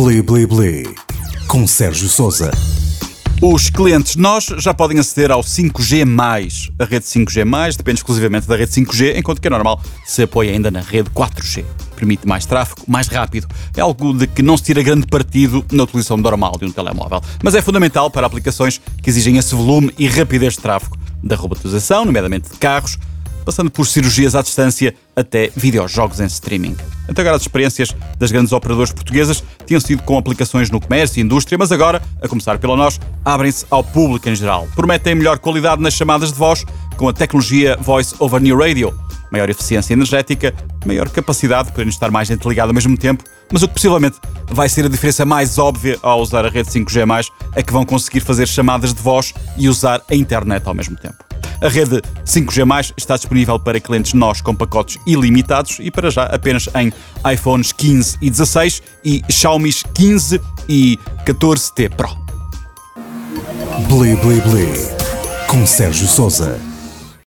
Bli Bli Bli, com Sérgio Sousa. Os clientes nós já podem aceder ao 5G+. A rede 5G+, depende exclusivamente da rede 5G, enquanto que é normal se apoia ainda na rede 4G. Permite mais tráfego, mais rápido. É algo de que não se tira grande partido na utilização normal de um telemóvel. Mas é fundamental para aplicações que exigem esse volume e rapidez de tráfego. Da robotização, nomeadamente de carros, passando por cirurgias à distância até videojogos em streaming. Até agora as experiências das grandes operadoras portuguesas tinham sido com aplicações no comércio e indústria, mas agora, a começar pela nós, abrem-se ao público em geral. Prometem melhor qualidade nas chamadas de voz com a tecnologia Voice over New Radio, maior eficiência energética, maior capacidade, podendo estar mais gente ligada ao mesmo tempo, mas o que possivelmente vai ser a diferença mais óbvia ao usar a rede 5G+, é que vão conseguir fazer chamadas de voz e usar a internet ao mesmo tempo. A rede 5G+, está disponível para clientes nós com pacotes ilimitados e para já apenas em iPhones 15 e 16 e Xiaomi 15 e 14T Pro. Bli Bli Bli, com Sérgio Sousa.